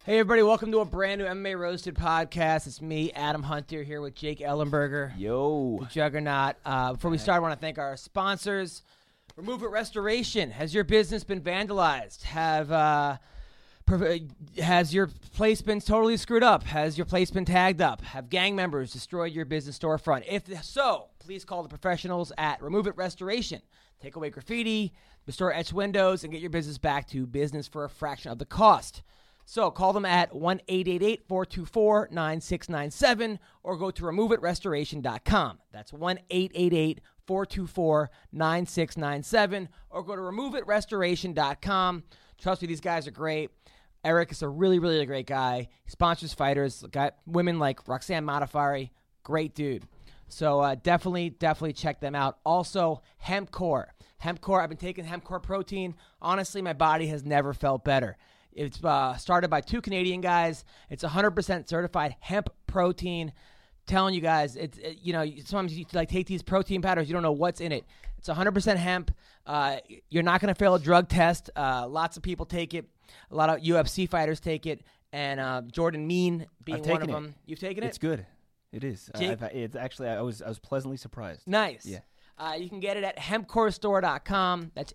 Hey, everybody, welcome to a brand new MMA Roasted podcast. It's me, Adam Hunter, here with Jake Ellenberger. Yo. The Juggernaut. Before we start, I want to thank our sponsors. Remove It Restoration. Has your business been vandalized? Has your place been totally screwed up? Has your place been tagged up? Have gang members destroyed your business storefront? If so, please call the professionals at Remove It Restoration. Take away graffiti, restore etched windows, and get your business back to business for a fraction of the cost. So call them at 1-888-424-9697 or go to removeitrestoration.com. That's 1-888-424-9697 or go to removeitrestoration.com. Trust me, these guys are great. Eric is a really, really great guy. He sponsors fighters, women like Roxanne Modafferi. Great dude. So definitely check them out. Also, HempCore. HempCore, I've been taking HempCore protein. Honestly, my body has never felt better. It's started by two Canadian guys. It's 100% certified hemp protein. Telling you guys, sometimes you take these protein powders, you don't know what's in it. It's 100% hemp. You're not going to fail a drug test. Lots of people take it. A lot of UFC fighters take it, and Jordan Mean being one of them. You've taken it? It's good. It is. It's actually, I was pleasantly surprised. Nice. Yeah. You can get it at hempcorestore.com. That's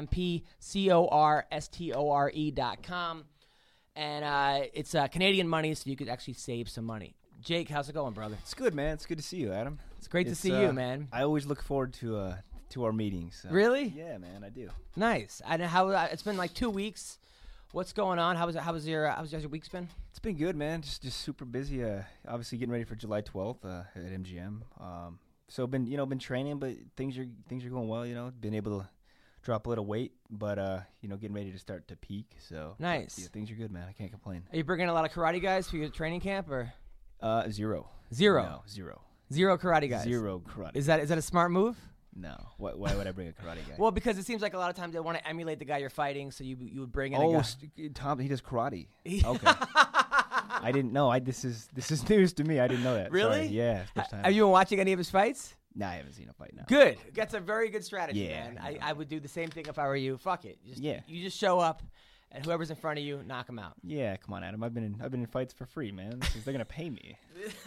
HEMPCORSTORE.com. And it's Canadian money, so you could actually save some money. Jake, how's it going, brother? It's good, man. It's good to see you, Adam. It's great to see you, man. I always look forward to our meetings. So. Really? Yeah, man, I do. Nice. I know how it's been like 2 weeks. What's going on? How's your week's been? It's been good, man. Just super busy. Obviously getting ready for July 12th at MGM. So been training, but things are going well. Been able to drop a little weight, but getting ready to start to peak. So nice. Yeah, things are good, man. I can't complain. Are you bringing a lot of karate guys for your training camp, or? Zero. Zero. No, zero. Zero karate guys. Zero karate. Is that a smart move? No. Why would I bring a karate guy? Well, because it seems like a lot of times they want to emulate the guy you're fighting, so you would bring in a guy. Tom, he does karate. Okay. I didn't know. This is news to me. I didn't know that. Really? Sorry. Yeah. First time. Have you been watching any of his fights? Nah, I haven't seen a fight now. Good. That's a very good strategy, man. Yeah. I would do the same thing if I were you. Fuck it. Yeah. You just show up, and whoever's in front of you, knock him out. Yeah, come on, Adam. I've been in fights for free, man. Because they're gonna pay me.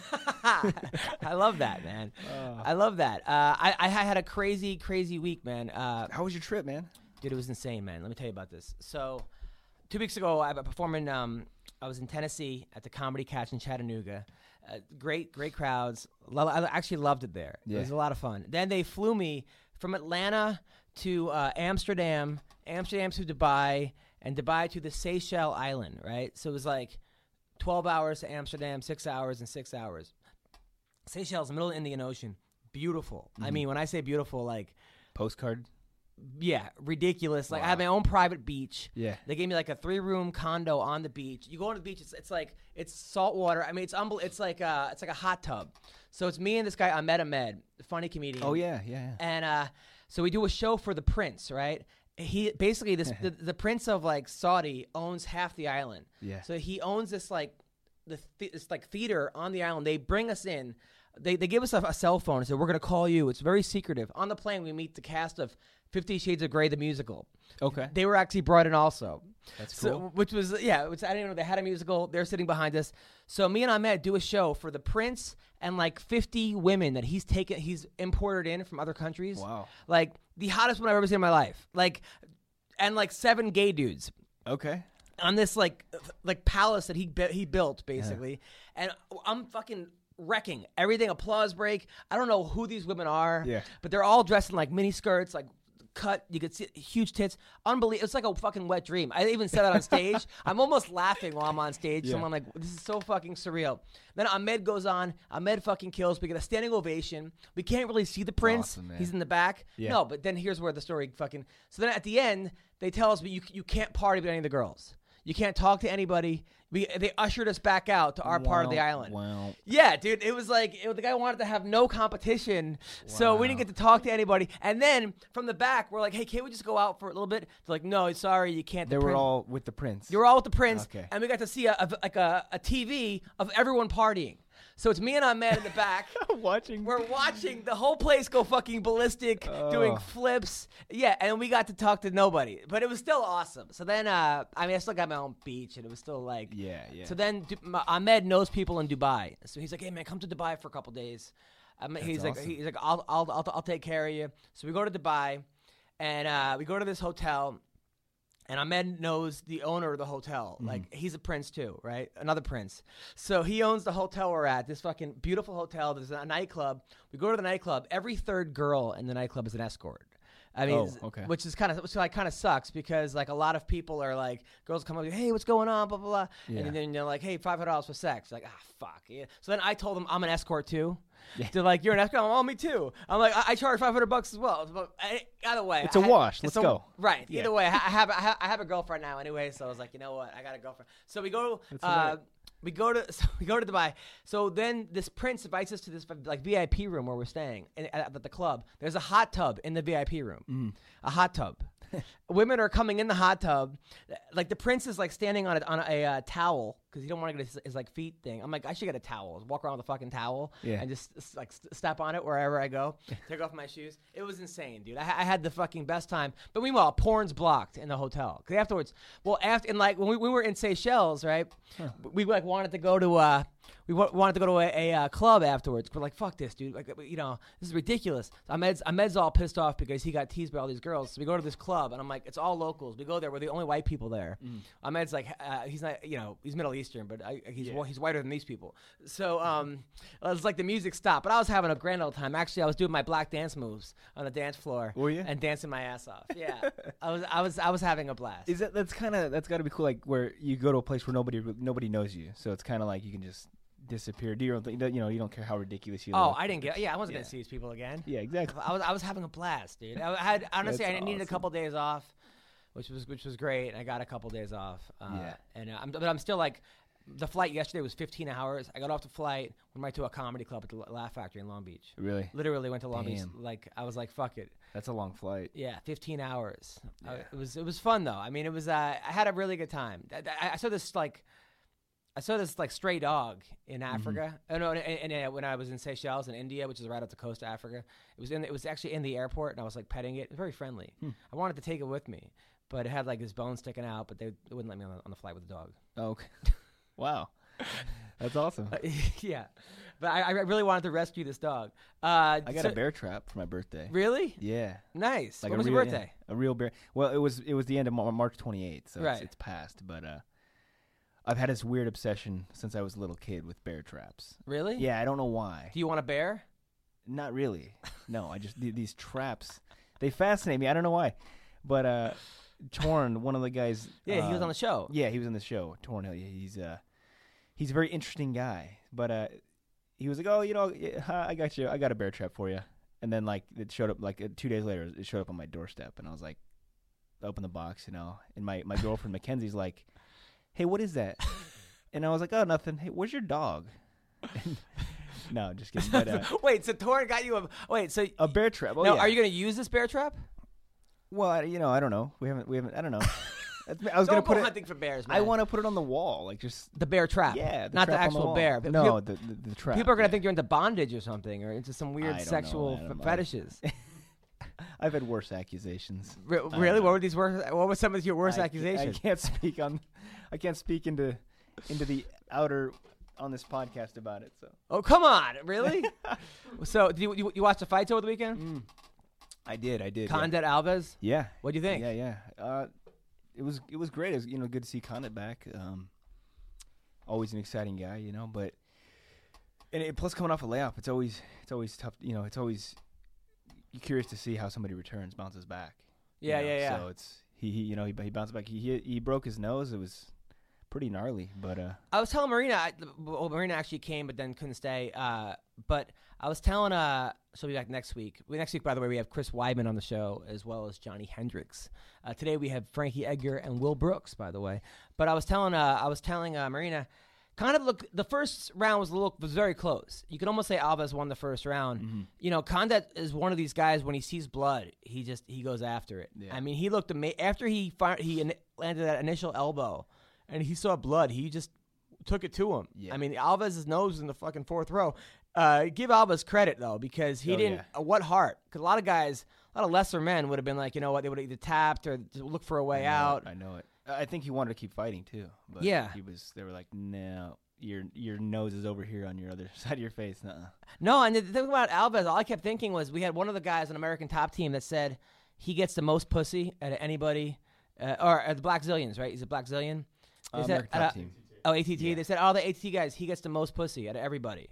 I love that, man. I love that. I had a crazy week, man. How was your trip, man? Dude, it was insane, man. Let me tell you about this. So, 2 weeks ago, I performed in. I was in Tennessee at the Comedy Catch in Chattanooga. Great crowds. I actually loved it there. Yeah. It was a lot of fun. Then they flew me from Atlanta to Amsterdam to Dubai, and Dubai to the Seychelles Island, right? So it was like 12 hours to Amsterdam, 6 hours, and 6 hours. Seychelles, middle of the Indian Ocean. Beautiful. Mm-hmm. I mean, when I say beautiful, like... Postcard? Yeah, ridiculous. Like, wow. I had my own private beach. Yeah. They gave me like a 3-room condo on the beach. You go on the beach, it's like, it's salt water. I mean, it's like a hot tub. So it's me and this guy, Ahmed, the funny comedian. Oh, yeah. And so we do a show for the prince, right? He basically, the prince of like Saudi owns half the island. Yeah. So he owns this like, this like theater on the island. They bring us in. They give us a cell phone and said, we're going to call you. It's very secretive. On the plane, we meet the cast of 50 Shades of Grey, the musical. Okay. They were actually brought in also. That's cool. So, which I didn't even know they had a musical. They're sitting behind us. So me and Ahmed do a show for the prince and like 50 women that he's imported in from other countries. Wow. Like the hottest one I've ever seen in my life. And 7 gay dudes. Okay. On this like palace that he built basically. Yeah. And I'm fucking wrecking everything. Applause break. I don't know who these women are. Yeah. But they're all dressed in like mini skirts, like cut. You could see huge tits. Unbelievable. It's like a fucking wet dream. I even said that on stage. I'm almost laughing while I'm on stage. Yeah. So I'm like, this is so fucking surreal. Then Ahmed goes on. Ahmed fucking kills. We get a standing ovation. We can't really see the prince. Awesome, man. He's in the back. Yeah. No, but then here's where the story fucking. So then at the end, they tell us you can't party with any of the girls. You can't talk to anybody. They ushered us back out to our part of the island. Wow. Yeah, dude. It was like the guy wanted to have no competition, so we didn't get to talk to anybody. And then from the back, we're like, "Hey, can't we just go out for a little bit?" They're like, "No, sorry, you can't." They were all with the prince. You were all with the prince, Okay. and we got to see a TV of everyone partying. So it's me and Ahmed in the back. Watching. We're watching the whole place go fucking ballistic, doing flips. Yeah, and we got to talk to nobody, but it was still awesome. So then, I still got my own beach, and it was still like, Yeah. So then Ahmed knows people in Dubai, so he's like, "Hey man, come to Dubai for a couple days." He's awesome. like, I'll take care of you. So we go to Dubai, and we go to this hotel. And Ahmed knows the owner of the hotel. Like, he's a prince too, right? Another prince. So he owns the hotel we're at, this fucking beautiful hotel. There's a nightclub. We go to the nightclub. Every third girl in the nightclub is an escort. I mean, okay. which kind of sucks because like a lot of people are like, girls come up, hey, what's going on, blah blah blah, Yeah. and then they're like, hey, $500 for sex. Like, fuck. Yeah. So then I told them I'm an escort too. Yeah. They're like, you're an escort. Oh, me too. I'm like, I charge $500 as well. But either way, It's a wash. Let's go. Right. Yeah. Either way, I have a girlfriend now anyway. So I was like, you know what? I got a girlfriend. So we go. We go to Dubai. So then this prince invites us to this like VIP room where we're staying at the club. There's a hot tub in the VIP room. A hot tub. Women are coming in the hot tub. Like the prince is like standing on a towel because he don't want to get his like feet thing. I'm like, I should get a towel. Walk around with a fucking towel and just like step on it wherever I go. Take off my shoes. It was insane, dude. I had the fucking best time. But meanwhile, porn's blocked in the hotel. Because afterwards, when we were in Seychelles, right? We like wanted to go to a club afterwards. We're like, fuck this, dude. Like, this is ridiculous. So Ahmed's all pissed off because he got teased by all these girls. So we go to this club, and I'm like, it's all locals. We go there. We're the only white people there. Ahmed's like, he's not, he's Middle Eastern, but he's whiter than these people. So it's like the music stopped, but I was having a grand old time. Actually, I was doing my black dance moves on the dance floor. Were you? And dancing my ass off. Yeah, I was having a blast. That's got to be cool. Like where you go to a place where nobody knows you, so it's kind of like you can just disappear, do your own thing. You don't care how ridiculous you look. I didn't get. Yeah, I wasn't gonna see these people again. Yeah, exactly. I was having a blast, dude. I needed a couple days off, which was great. And I got a couple days off. But I'm still like, the flight yesterday was 15 hours. I got off the flight, went right to a comedy club at the Laugh Factory in Long Beach. Really? Literally went to Long Beach. Damn. Like I was like, fuck it. That's a long flight. Yeah, 15 hours. Yeah. It was fun though. I mean, it was. I had a really good time. I saw this stray dog in Africa. Oh no, and when I was in Seychelles in India, which is right off the coast of Africa, it was actually in the airport, and I was like petting it. It was very friendly. I wanted to take it with me, but it had like his bone sticking out. But they wouldn't let me on the flight with the dog. Oh, okay. Wow. That's awesome. Yeah, but I really wanted to rescue this dog. I got a bear trap for my birthday. Really? Yeah. Nice. Like when was your birthday? Yeah, a real bear. Well, it was the end of March 28th, so right. it's past. But I've had this weird obsession since I was a little kid with bear traps. Really? Yeah, I don't know why. Do you want a bear? Not really. No, I just these traps. They fascinate me. I don't know why. But Torn, one of the guys. Yeah, he was on the show. Yeah, he was on the show. Torn, he's a very interesting guy. But he was like, oh, I got you. I got a bear trap for you. And then like it showed up like 2 days later. It showed up on my doorstep, and I was like, open the box, and my girlfriend Mackenzie's like, hey, what is that? And I was like, oh, nothing. Hey, where's your dog? No, just kidding. But, wait, so Torn got you a bear trap. Oh, now, yeah. Are you going to use this bear trap? Well, I don't know. We haven't. I don't know. I was Don't gonna put go it. hunting for bears, man. I want to put it on the wall, like just the bear trap. Yeah, not trap the on the actual wall. bear. No, the trap. People are going to think you're into bondage or something, or into some weird I don't sexual know. fetishes. I've had worse accusations. Really? What were some of your worst accusations? I can't speak into the outer on this podcast about it. So. Oh, come on! Really? So, did you watch the fights over the weekend? I did. Condit Alves. Yeah. What do you think? Yeah. It was great. It was good to see Condit back. Always an exciting guy, But plus coming off a layoff, it's always tough. It's always you're curious to see how somebody bounces back. Yeah. So it's he bounced back. He broke his nose. It was pretty gnarly, but I was telling Marina. Marina actually came, but then couldn't stay. But I was telling she'll be back next week. Next week, by the way, we have Chris Weidman on the show as well as Johnny Hendricks. Today we have Frankie Edgar and Will Brooks, by the way. But I was telling Marina, the first round was very close. You could almost say Alves won the first round. Mm-hmm. Condit is one of these guys. When he sees blood, he goes after it. Yeah. I mean, he looked amazing after he landed that initial elbow, and he saw blood. He just took it to him. Yeah. I mean, Alves' nose was in the fucking fourth row. Give Alves credit, though, because he didn't – what heart? Because a lot of guys – a lot of lesser men would have been like, you know what, they would have either tapped or looked for a way out. I know it. I think he wanted to keep fighting too. But yeah. They were like, no, your nose is over here on your other side of your face. No, and the thing about Alves, all I kept thinking was we had one of the guys on American Top Team that said he gets the most pussy out of anybody, or the Black Zillions, right? He's a Black Zillion. American Top Team. Oh, ATT. Yeah. They said, the ATT guys, he gets the most pussy out of everybody.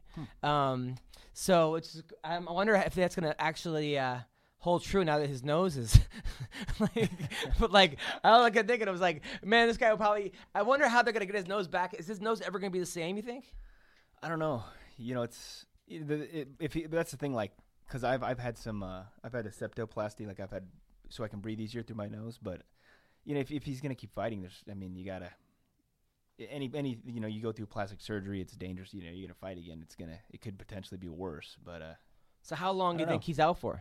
So I wonder if that's going to actually hold true now that his nose is but like I kept thinking, I was like, man, this guy will probably, I wonder how they're gonna get his nose back. Is his nose ever gonna be the same, you think? I don't know. You know, that's the thing, like, because I've had some I've had a septoplasty, like I've had so I can breathe easier through my nose, but you know, if he's gonna keep fighting, you gotta you go through plastic surgery, it's dangerous, you're gonna fight again, it could potentially be worse. But so how long do you think he's out for?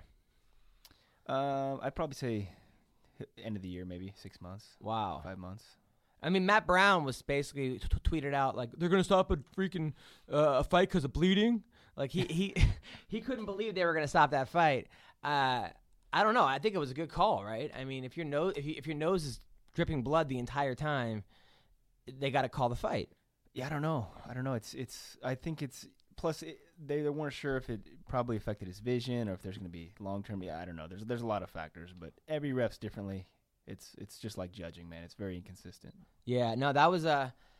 I'd probably say end of the year, maybe 6 months. Wow. 5 months. I mean, Matt Brown was basically tweeted out like they're gonna stop a freaking a fight because of bleeding. Like he couldn't believe they were gonna stop that fight. I don't know. I think it was a good call, right? I mean, if your nose is dripping blood the entire time, they got to call the fight. Yeah, I don't know. I think it's. Plus, they weren't sure if it probably affected his vision or if there's going to be long-term. Yeah, I don't know. There's a lot of factors, but every ref's differently. It's just like judging, man. It's very inconsistent. Yeah, no, that was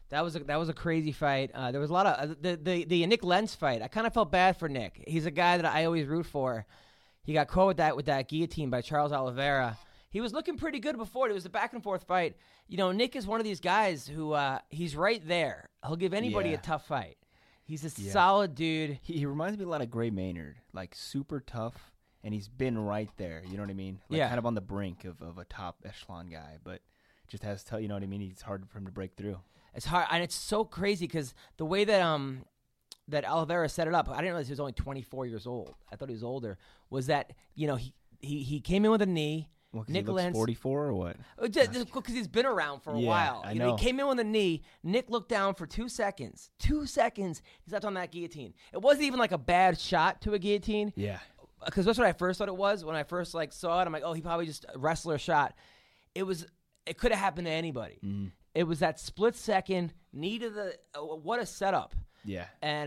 a crazy fight. There was a lot of the Nick Lentz fight. I kind of felt bad for Nick. He's a guy that I always root for. He got caught with that guillotine by Charles Oliveira. He was looking pretty good before. It was a back-and-forth fight. You know, Nick is one of these guys who he's right there. He'll give anybody a tough fight. He's a solid dude. He reminds me a lot of Gray Maynard, like super tough, and he's been right there. You know what I mean? Like kind of on the brink of a top echelon guy, but just has to, you know what I mean? It's hard for him to break through. It's hard, and it's so crazy because the way that that Oliveira set it up, I didn't realize he was only 24 years old. I thought he was older. Was that, you know, he came in with a knee. Well, Nick Lentz 44 or what? Just because he's been around for a while. I know. He came in with a knee. Nick looked down for 2 seconds. 2 seconds. He stepped on that guillotine. It wasn't even like a bad shot to a guillotine. Yeah. Because that's what I first thought it was. When I first saw it, I'm like, oh, he probably just a wrestler shot. It could have happened to anybody. Mm. It was that split second knee to the what a setup. Yeah. And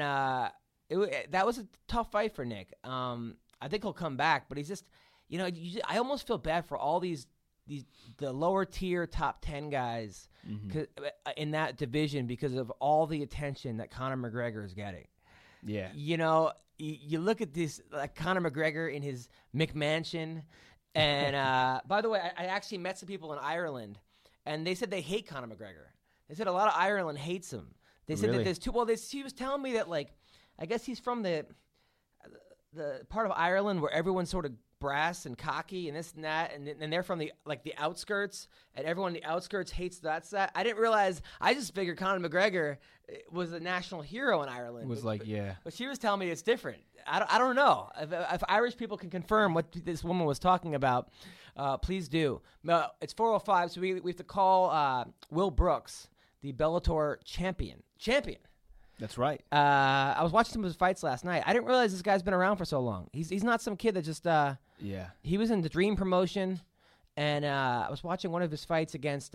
that was a tough fight for Nick. I think he'll come back, but he's just. You know, I almost feel bad for all the lower tier top 10 guys in that division because of all the attention that Conor McGregor is getting. Yeah. You know, you look at this, like Conor McGregor in his McMansion. And by the way, I actually met some people in Ireland, and they said they hate Conor McGregor. They said a lot of Ireland hates him. They said that there's two. Well, he was telling me that, like, I guess he's from the part of Ireland where everyone's sort of brass and cocky and this and that, and they're from the outskirts, and everyone in the outskirts hates that side. I didn't realize. I just figured Conor McGregor was a national hero in Ireland. But she was telling me it's different. I don't know if Irish people can confirm what this woman was talking about. Please do. It's 4:05, so we have to call Will Brooks, the Bellator champion. That's right. I was watching some of his fights last night. I didn't realize this guy's been around for so long. He's not some kid that just He was in the Dream promotion, and I was watching one of his fights against.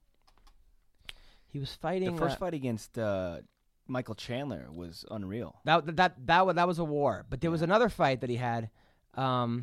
He was fighting. The first fight against Michael Chandler was unreal. That was a war. But there was another fight that he had. Here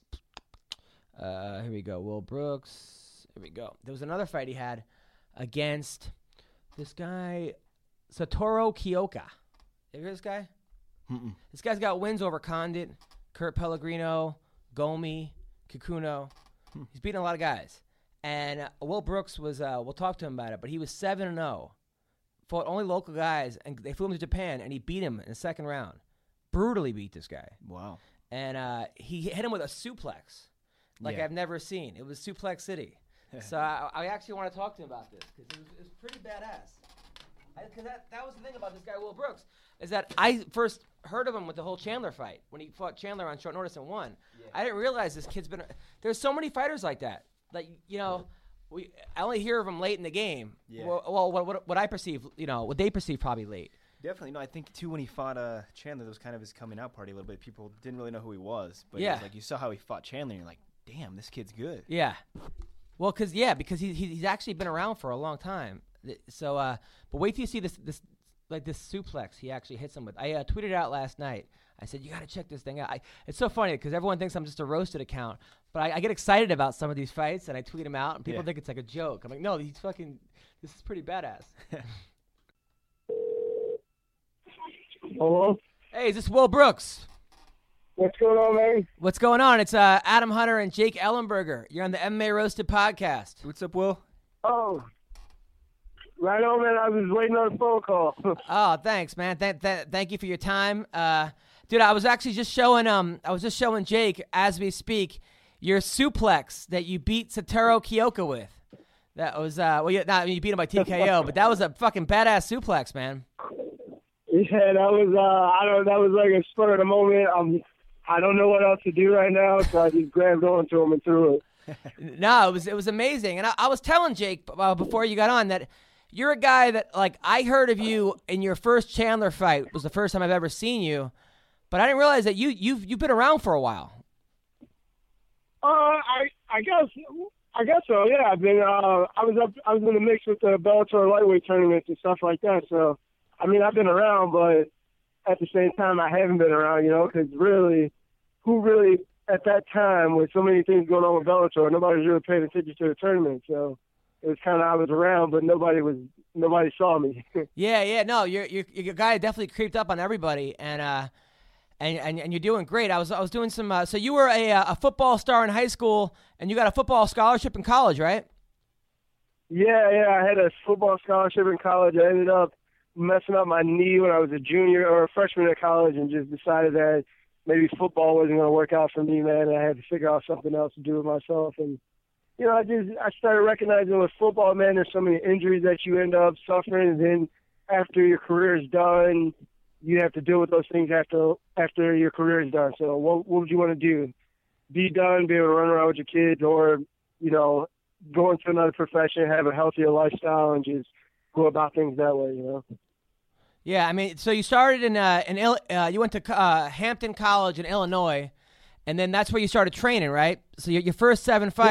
we go. Will Brooks. Here we go. There was another fight he had against this guy. Satoru Kyoka. You hear this guy? Mm-mm. This guy's got wins over Condit, Kurt Pellegrino, Gomi, Kikuno. He's beating a lot of guys. And Will Brooks was, we'll talk to him about it, but he was 7-0. Fought only local guys, and they flew him to Japan, and he beat him in the second round. Brutally beat this guy. Wow. And he hit him with a suplex like I've never seen. It was Suplex City. So I actually want to talk to him about this because it was pretty badass. Because that was the thing about this guy, Will Brooks, is that I first heard of him with the whole Chandler fight when he fought Chandler on short notice and won. Yeah. I didn't realize this kid's been. There's so many fighters like that. Like, you know, I only hear of him late in the game. Yeah. Well, what I perceive, what they perceive probably late. Definitely. No, I think, too, when he fought Chandler, that was kind of his coming out party a little bit. People didn't really know who he was. But it was like you saw how he fought Chandler, and you're like, damn, this kid's good. Yeah. Well, because he's actually been around for a long time. So, but wait till you see this suplex he actually hits him with. I tweeted it out last night. I said, you got to check this thing out. It's so funny because everyone thinks I'm just a roasted account. But I get excited about some of these fights, and I tweet them out, and people think it's like a joke. I'm like, no, this is pretty badass. Hello? Hey, is this Will Brooks? What's going on, man? What's going on? It's Adam Hunter and Jake Ellenberger. You're on the MMA Roasted podcast. What's up, Will? Oh, right on, man. I was waiting on a phone call. Oh, thanks, man. Thank you for your time. Dude, I was actually just showing Jake, as we speak, your suplex that you beat Satoru Kyoka with. That was, you beat him by TKO, but that was a fucking badass suplex, man. Yeah, that was like a spur of the moment. I don't know what else to do right now, so I just grabbed onto him and threw it. No, it was amazing. And I was telling Jake before you got on that you're a guy that, like, I heard of you in your first Chandler fight. It was the first time I've ever seen you, but I didn't realize that you've been around for a while. I guess so. Yeah, I've been. I was in the mix with the Bellator lightweight tournaments and stuff like that. So, I mean, I've been around, but at the same time, I haven't been around. Because really, who really at that time with so many things going on with Bellator, nobody was really paying attention to the tournament. So it was kind of, I was around, but nobody saw me. Yeah. No, your guy definitely creeped up on everybody, and you're doing great. I was doing some. So you were a football star in high school, and you got a football scholarship in college, right? Yeah. I had a football scholarship in college. I ended up messing up my knee when I was a junior or a freshman in college, and just decided that maybe football wasn't going to work out for me, man. And I had to figure out something else to do with myself. And I started recognizing with football, man, there's so many injuries that you end up suffering, and then after your career is done, you have to deal with those things after your career is done. So what would you want to do? Be done, be able to run around with your kids, or, go into another profession, have a healthier lifestyle, and just go about things that way, Yeah, I mean, so you started you went to Hampton College in Illinois, and then that's where you started training, right? So your first 7 fights.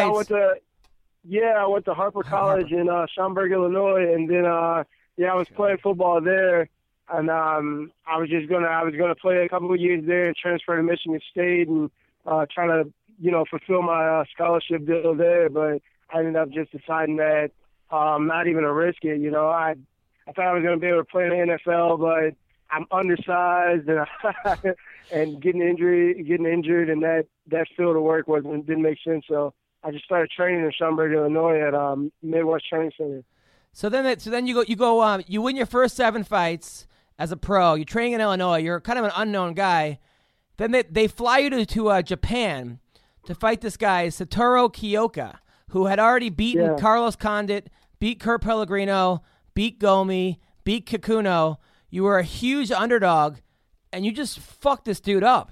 I went to Harper College in Schaumburg, Illinois, and then I was playing football there. And I was gonna play a couple of years there and transfer to Michigan State and try to fulfill my scholarship deal there. But I ended up just deciding that not even to risk it. I thought I was gonna be able to play in the NFL, but I'm undersized and and getting injured, and that field of work didn't make sense. So I just started training in Schaumburg, Illinois at Midwest Training Center. So then you win your first 7 fights as a pro. You're training in Illinois. You're kind of an unknown guy. Then they fly you to Japan to fight this guy, Satoru Kyoka, who had already beaten Carlos Condit, beat Kurt Pellegrino, beat Gomi, beat Kikuno. You were a huge underdog, and you just fucked this dude up.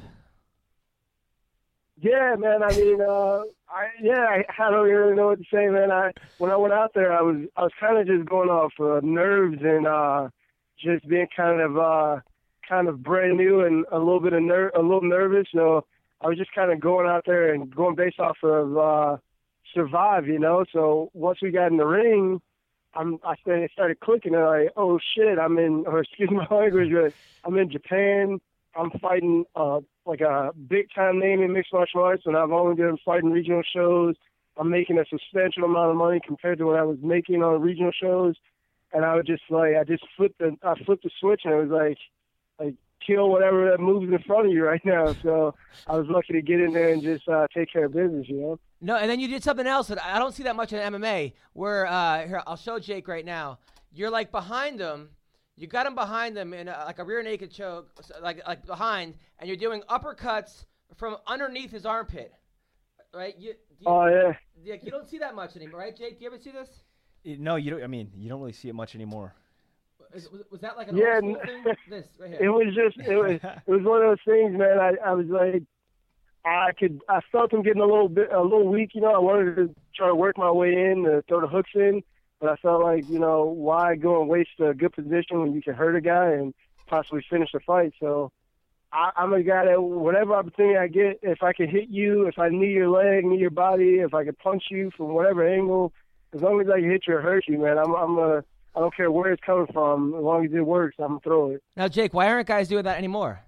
Yeah, man. I mean, I don't really know what to say, man. When I went out there, I was kind of just going off nerves and just being kind of brand new and a little nervous. So I was just kind of going out there and going based off of survive, So once we got in the ring, I started clicking and like, oh shit, excuse my language, but I'm in Japan. I'm fighting like a big time name in mixed martial arts, and I've only been fighting regional shows. I'm making a substantial amount of money compared to what I was making on regional shows. And I would just I flipped the switch, and it was like kill whatever that moves in front of you right now. So I was lucky to get in there and just take care of business, No, and then you did something else that I don't see that much in MMA. Where here, I'll show Jake right now. You're like behind him. You got him behind them in like a rear naked choke, like behind, and you're doing uppercuts from underneath his armpit, right? You don't see that much anymore, right, Jake? Do you ever see this? No, you don't. I mean, you don't really see it much anymore. Was that like an old school thing? This right here. It was one of those things, man. I was like, I felt him getting a little weak. I wanted to try to work my way in to throw the hooks in, but I felt like, why go and waste a good position when you can hurt a guy and possibly finish the fight? So I'm a guy that whatever opportunity I get, if I can hit you, if I knee your leg, knee your body, if I can punch you from whatever angle, as long as I can hit you or hurt you, man, I don't care where it's coming from. As long as it works, I'm gonna throw it. Now, Jake, why aren't guys doing that anymore?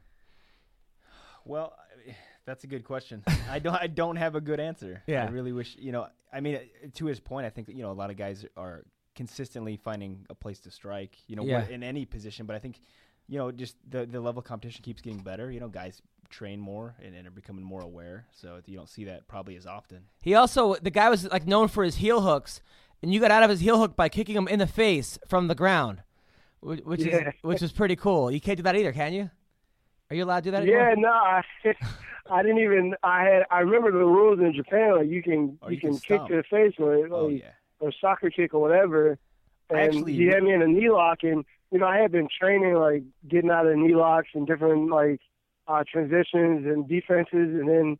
Well, that's a good question. I don't have a good answer. Yeah. I really wish, to his point, I think that, a lot of guys are consistently finding a place to strike, in any position. But I think, just the level of competition keeps getting better. Guys train more and are becoming more aware. So you don't see that probably as often. The guy was like known for his heel hooks, and you got out of his heel hook by kicking him in the face from the ground, which is pretty cool. You can't do that either, can you? Are you allowed to do that anymore? Yeah, no, I didn't even. I remember the rules in Japan. Like you can kick to the face or soccer kick or whatever. And he had me in a knee lock, and I had been training like getting out of knee locks and different transitions and defenses, and then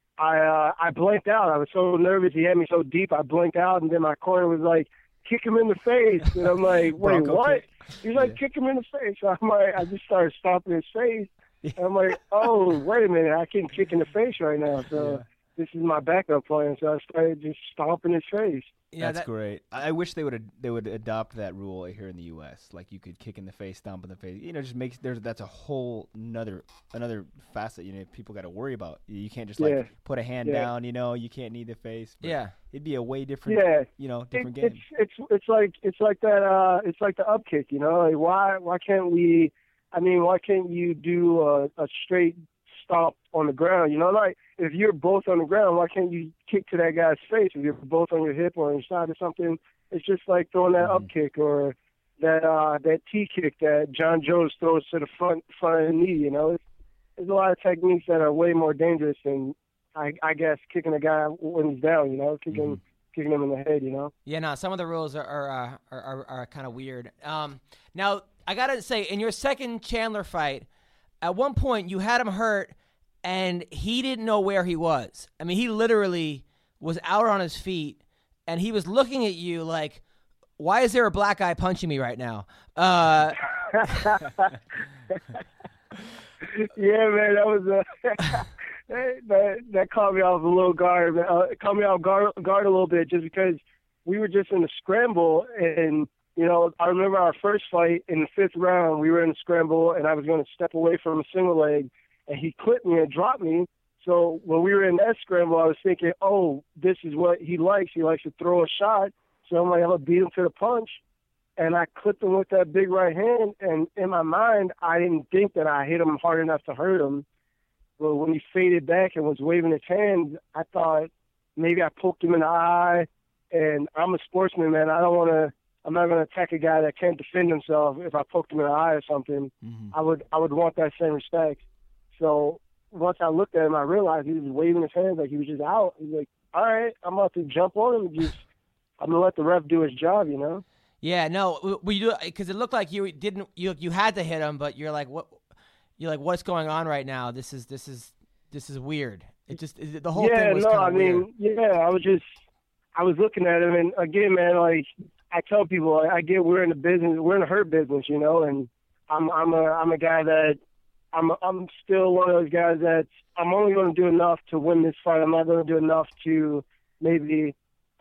I blanked out. I was so nervous. He had me so deep, I blanked out, and then my corner was like, kick him in the face. And I'm like, wait, what? He's like, kick him in the face. So I'm like, I just started stomping his face. And I'm like, oh, wait a minute, I can't kick in the face right now. So this is my backup plan. So I started just stomping his face. Yeah, that's great. I wish they would adopt that rule here in the U.S. Like you could kick in the face, stomp in the face. Just makes that's a whole another facet. People got to worry about. You can't just put a hand down. You can't knee the face. But it'd be a way different. Different game. It's like that. It's like the up kick. Like why can't we? I mean, why can't you do a straight stomp on the ground? Like if you're both on the ground, why can't you kick to that guy's face? If you're both on your hip or on your side or something, it's just like throwing that up kick or that T kick that John Jones throws to the front of the knee. There's a lot of techniques that are way more dangerous than I guess kicking a guy when he's down. Kicking him in the head. Yeah, no. Some of the rules are kind of weird. Now I gotta say, in your second Chandler fight, at one point you had him hurt, and he didn't know where he was. I mean, he literally was out on his feet, and he was looking at you like, why is there a black guy punching me right now? Yeah, man, that was that caught me off a little guard. It caught me off guard a little bit just because we were just in a scramble, and I remember our first fight in the 5th round. We were in a scramble, and I was going to step away from a single leg, and he clipped me and dropped me. So when we were in that scramble, I was thinking, oh, this is what he likes. He likes to throw a shot. So I'm like, I'm going to beat him to the punch. And I clipped him with that big right hand. And in my mind, I didn't think that I hit him hard enough to hurt him. But when he faded back and was waving his hand, I thought maybe I poked him in the eye. And I'm a sportsman, man. I'm not going to attack a guy that can't defend himself. If I poked him in the eye or something, I would want that same respect. So once I looked at him, I realized he was waving his hands like he was just out. He's like, all right, I'm about to jump on him. I'm going to let the ref do his job, Yeah, no, we do, because it looked like you had to hit him, but you're like, what? You're like, what's going on right now? This is weird. The whole thing was kind of weird. I was looking at him, and again, man, like I tell people, I get we're in the hurt business, and I'm a guy that I'm still one of those guys that I'm only going to do enough to win this fight. I'm not going to do enough to maybe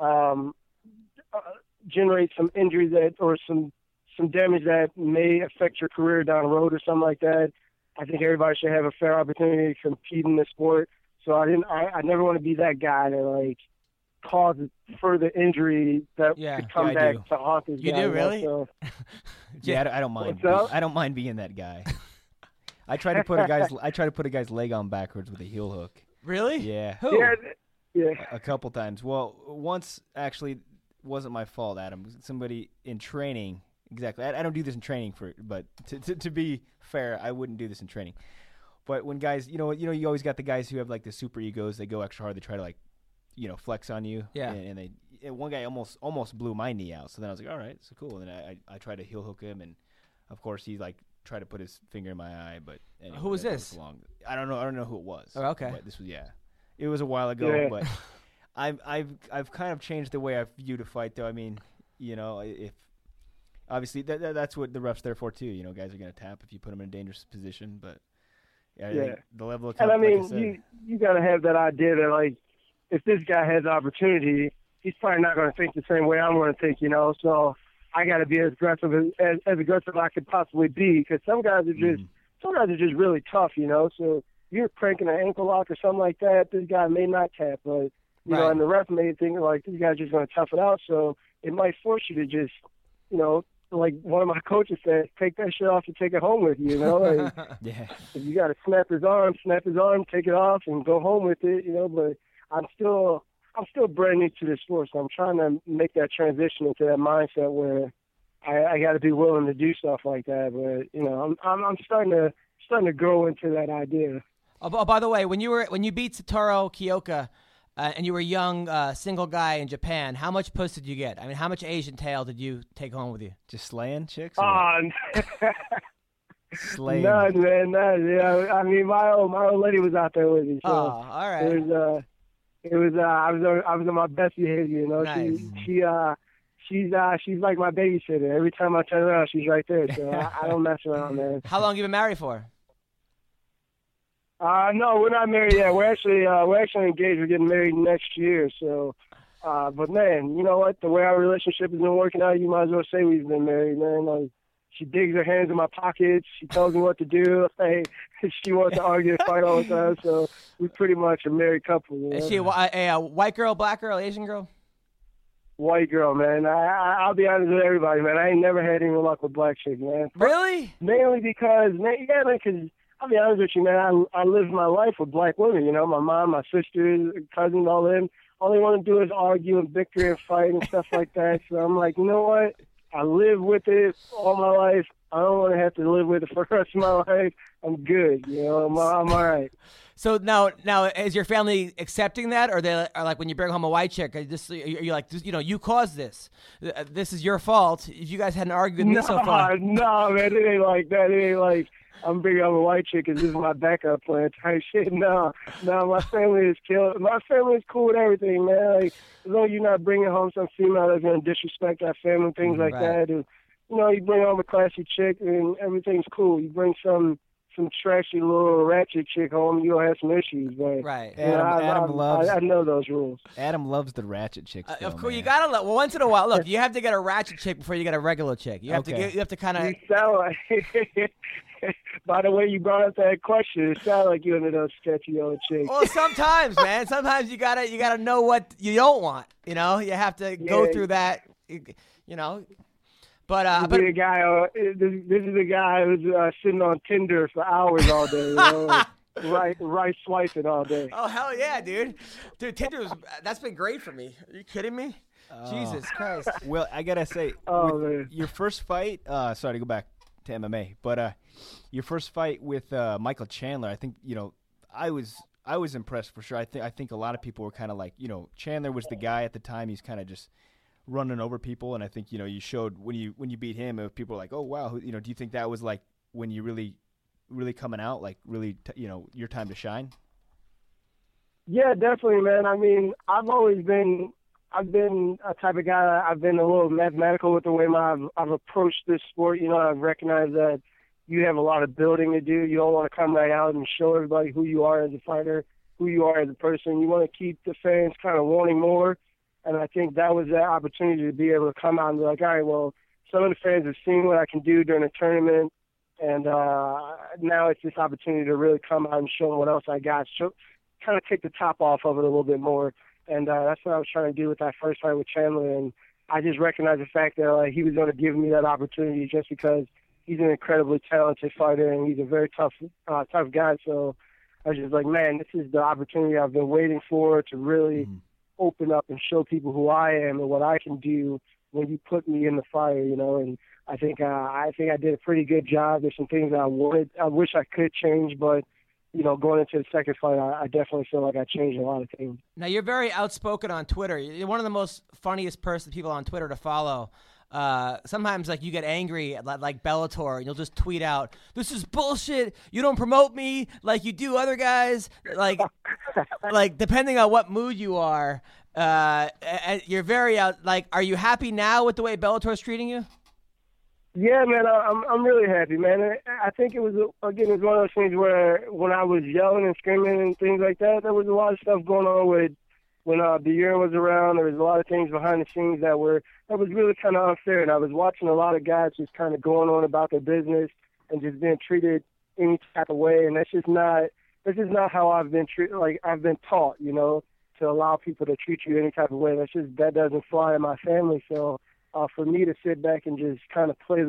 generate some injuries or some damage that may affect your career down the road or something like that. I think everybody should have a fair opportunity to compete in this sport. So I never want to be that guy that like causes further injury that could come back to haunt this guy. You do, really? So. Yeah, I don't mind. I don't mind being that guy. I try to put a guy's leg on backwards with a heel hook. Really? Yeah. Who? Yeah. A couple times. Well, once actually wasn't my fault, Adam. Somebody in training. Exactly. I don't do this in training but to be fair, I wouldn't do this in training. But when guys, you always got the guys who have like the super egos. They go extra hard. They try to like, flex on you. Yeah. And one guy almost blew my knee out. So then I was like, all right, so cool. And then I tried to heel hook him, and of course he like tried to put his finger in my eye. But anyway, who was this? I don't know who it was. Oh, okay. But this was It was a while ago, Yeah. but I've kind of changed the way I view the fight, though. I mean, if obviously that's what the ref's there for too. Guys are gonna tap if you put them in a dangerous position, but I think the level of And I mean, like I said, you got to have that idea that, like, if this guy has opportunity, he's probably not going to think the same way I'm going to think, So I got to be as aggressive as aggressive I could possibly be, because some guys are just really tough, So you're cranking an ankle lock or something like that, this guy may not tap, but you know, and the ref may think like this guy's just going to tough it out, so it might force you to just, like one of my coaches said, take that shit off and take it home with you, Like, yeah. if you got to snap his arm, take it off and go home with it, But I'm still brand new to this sport, so I'm trying to make that transition into that mindset where I got to be willing to do stuff like that. But I'm starting to grow into that idea. Oh, by the way, when you beat Satoru Kyoka, and you were a young single guy in Japan, how much puss did you get? I mean, how much Asian tail did you take home with you? Just slaying chicks? Slaying. None, man, none. Yeah, I mean, my old lady was out there with me. So all right. It was I was on my best behavior, Nice. She's like my babysitter. Every time I turn around, she's right there. So I don't mess around, man. How long have you been married for? No, we're not married yet. We're actually engaged. We're getting married next year. So, but man, you know what? The way our relationship has been working out, you might as well say we've been married, man. Like, she digs her hands in my pockets. She tells me what to do. Hey, she wants to argue and fight all the time. So we pretty much a married couple. Is she a white girl, black girl, Asian girl? White girl, man. I'll be honest with everybody, man. I ain't never had any luck with black chicks, man. Really? Mainly because, because I'll be honest with you, man. I lived my life with black women. My mom, my sisters, cousins, all them. All they want to do is argue and bicker and fight and stuff like that. So I'm like, you know what? I live with it all my life. I don't want to have to live with it for the rest of my life. I'm good. I'm all right. So now, is your family accepting that, or they are like when you bring home a white chick? You're like, you caused this. This is your fault. If you guys hadn't argued with me so far. No, man, it ain't like that. It ain't like I'm bringing home a white chick because this is my backup plan type shit. No, my family is killed. My family is cool with everything, man. Like, as long as you're not bringing home some female that's going to disrespect our family, things like that. And, you bring home a classy chick and everything's cool. You bring some trashy little ratchet chick home, you'll have some issues. But right, I know those rules. Adam loves the ratchet chicks. Of course, you gotta love. Well, once in a while, look, you have to get a ratchet chick before you get a regular chick. You have to kind of. You sound like. By the way you brought up that question, it sounded like you ended up sketchy old chicks. Well, sometimes, man. Sometimes you gotta know what you don't want. You have to go through that. But this is a guy who's sitting on Tinder for hours all day. Right swiping all day. Oh hell yeah, dude! Tinder that's been great for me. Are you kidding me? Jesus Christ. Well, I gotta say, your first fight. Sorry to go back to MMA, but your first fight with Michael Chandler, I think I was impressed for sure. I think a lot of people were kind of like, Chandler was the guy at the time. He's kind of just running over people, and I think you showed when you beat him, people were like, oh wow, do you think that was like when you really coming out, like really your time to shine? Yeah, definitely, man. I mean, I've been a type of guy. I've been a little mathematical with the way I've approached this sport. I've recognized that you have a lot of building to do. You don't want to come right out and show everybody who you are as a fighter, who you are as a person. You want to keep the fans kind of wanting more. And I think that was that opportunity to be able to come out and be like, all right, well, some of the fans have seen what I can do during the tournament, and now it's this opportunity to really come out and show them what else I got. Kind of take the top off of it a little bit more. And that's what I was trying to do with that first fight with Chandler. And I just recognized the fact that he was going to give me that opportunity just because he's an incredibly talented fighter and he's a very tough guy. So I was just like, man, this is the opportunity I've been waiting for to really open up and show people who I am and what I can do when you put me in the fire, And I think I did a pretty good job. There's some things I wish I could change, but going into the second fight, I definitely feel like I changed a lot of things. Now, you're very outspoken on Twitter. You're one of the most funniest people on Twitter to follow. sometimes like you get angry at like Bellator and you'll just tweet out, "This is bullshit. You don't promote me like you do other guys." Like depending on what mood you are, you're very out. Like, are you happy now with the way Bellator's treating you? Yeah, man, I'm really happy, man. I think it was one of those things where when I was yelling and screaming and things like that, there was a lot of stuff going on with when Bjorn was around. There was a lot of things behind the scenes that was really kind of unfair, and I was watching a lot of guys just kind of going on about their business and just being treated any type of way, and that's just not how I've been treated. Like, I've been taught, to allow people to treat you any type of way. That doesn't fly in my family. So for me to sit back and just kind of play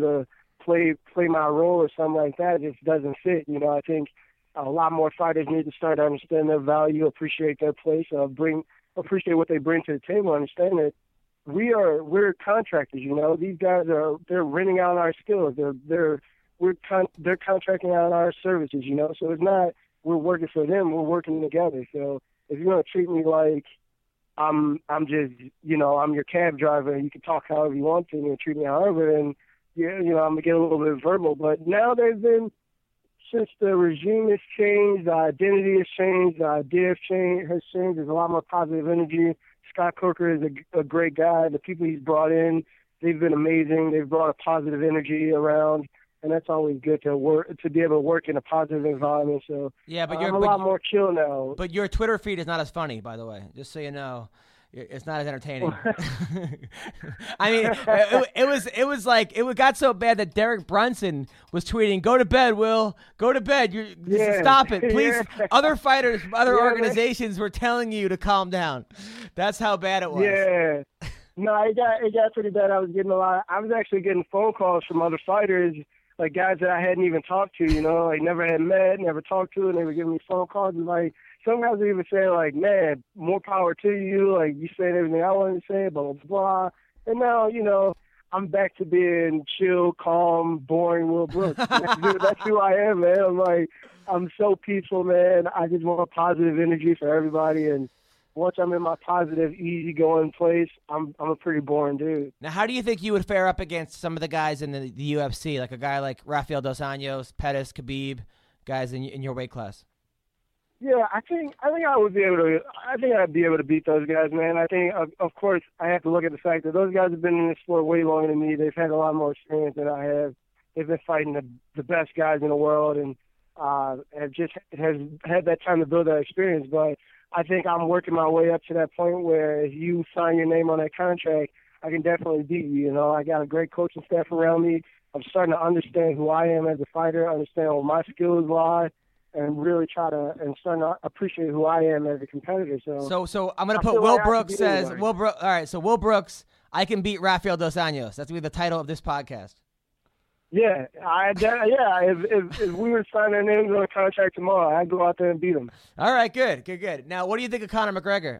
my role or something like that just doesn't fit. I think a lot more fighters need to start to understand their value, appreciate their place, appreciate what they bring to the table, understand that we're contractors. These guys they're renting out our skills. They're contracting out our services. So it's not we're working for them. We're working together. So if you're gonna treat me like I'm just, I'm your cab driver and you can talk however you want to me and treat me however, and I'm gonna get a little bit verbal. But now since the regime has changed, the identity has changed, the idea has changed. There's a lot more positive energy. Scott Coker is a great guy. The people he's brought in, they've been amazing. They've brought a positive energy around, and that's always good to be able to work in a positive environment. So yeah, but I'm a lot more chill now. But your Twitter feed is not as funny, by the way. Just so you know, it's not as entertaining. I mean, it was like it got so bad that Derek Brunson was tweeting, "Go to bed, Will. Go to bed. Stop it, please." Yeah. Other fighters, other organizations were telling you to calm down. That's how bad it was. Yeah. No, it got pretty bad. I was actually getting phone calls from other fighters, like guys that I hadn't even talked to, like never had met, never talked to, and they were giving me phone calls and like some guys were even saying like, "Man, more power to you. Like you said everything I wanted to say, blah blah blah." And now, I'm back to being chill, calm, boring Will Brooks. That's who I am, man. I'm so peaceful, man. I just want positive energy for everybody, and once I'm in my positive, easygoing place, I'm a pretty boring dude. Now, how do you think you would fare up against some of the guys in the UFC, like a guy like Rafael Dos Anjos, Pettis, Khabib, guys in your weight class? Yeah, I think I would be able to. I think I'd be able to beat those guys, man. I think, of course, I have to look at the fact that those guys have been in this sport way longer than me. They've had a lot more experience than I have. They've been fighting the best guys in the world, and have had that time to build that experience. But I think I'm working my way up to that point where if you sign your name on that contract, I can definitely beat you. I got a great coaching staff around me. I'm starting to understand who I am as a fighter, understand where my skills lie, and really starting to appreciate who I am as a competitor. So I'm going to put Will Brooks says, all right, so Will Brooks, I can beat Rafael Dos Anjos. That's going to be the title of this podcast. Yeah, if we were signing our names on a contract tomorrow, I'd go out there and beat them. All right, good. Now, what do you think of Conor McGregor?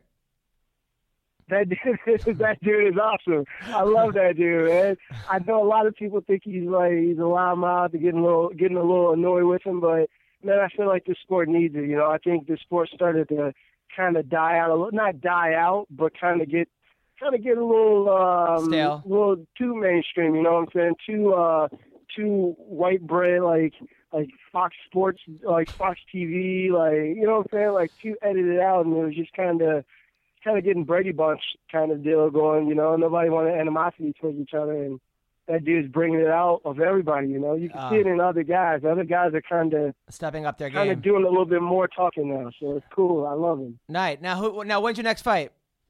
That dude is awesome. I love that dude, man. I know a lot of people think he's a loudmouth, getting a little annoyed with him, but man, I feel like this sport needs it. I think the sport started to kind of die out not die out, but kind of get a little stale, a little too mainstream. You know what I'm saying? Too white bread, like Fox Sports, like Fox TV, like, you know what I'm saying? Like too edited out, and it was just kind of getting Brady Bunch kind of deal going. Nobody wanted animosity towards each other, and that dude's bringing it out of everybody. You can see it in other guys. Other guys are kind of stepping up their game, kind of doing a little bit more talking now. So it's cool. I love him. Nice. Now, when's your next fight?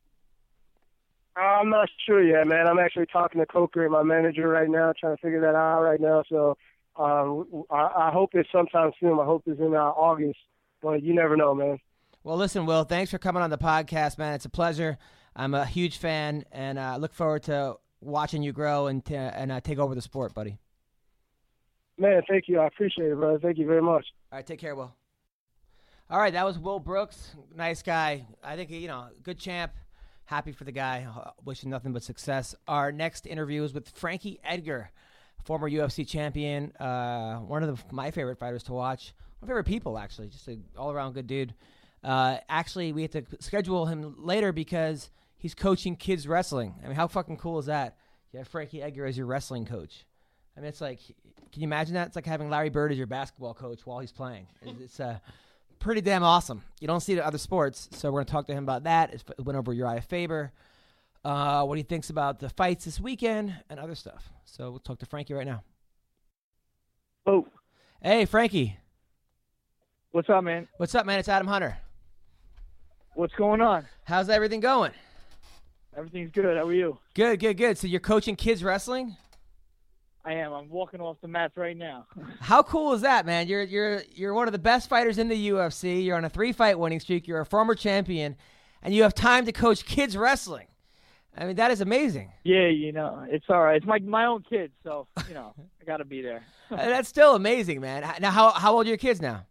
I'm not sure yet, man. I'm actually talking to Coker and my manager right now, trying to figure that out right now. So I hope it's sometime soon. I hope it's in August, but you never know, man. Well, listen, Will, thanks for coming on the podcast, man. It's a pleasure. I'm a huge fan, and I look forward to watching you grow and take over the sport, buddy. Man, thank you. I appreciate it, brother. Thank you very much. All right, take care, Will. All right, that was Will Brooks. Nice guy. I think, good champ. Happy for the guy. Wishing nothing but success. Our next interview is with Frankie Edgar, former UFC champion, one of my favorite fighters to watch. My favorite people, actually. Just an all-around good dude. Actually, we have to schedule him later because he's coaching kids wrestling. I mean, how fucking cool is that? You have Frankie Edgar as your wrestling coach. I mean, it's like, can you imagine that? It's like having Larry Bird as your basketball coach while he's playing. It's pretty damn awesome. You don't see it in other sports, so we're going to talk to him about that. It went over Uriah Faber, what he thinks about the fights this weekend, and other stuff. So we'll talk to Frankie right now. Oh. Hey, Frankie. What's up, man? What's up, man? It's Adam Hunter. What's going on? How's everything going? Everything's good. How are you? Good. So you're coaching kids wrestling? I am. I'm walking off the mats right now. How cool is that, man? You're one of the best fighters in the UFC. You're on a 3-fight winning streak. You're a former champion, and you have time to coach kids wrestling. I mean, that is amazing. Yeah, it's all right. It's my own kids, so I got to be there. That's still amazing, man. Now, how old are your kids now?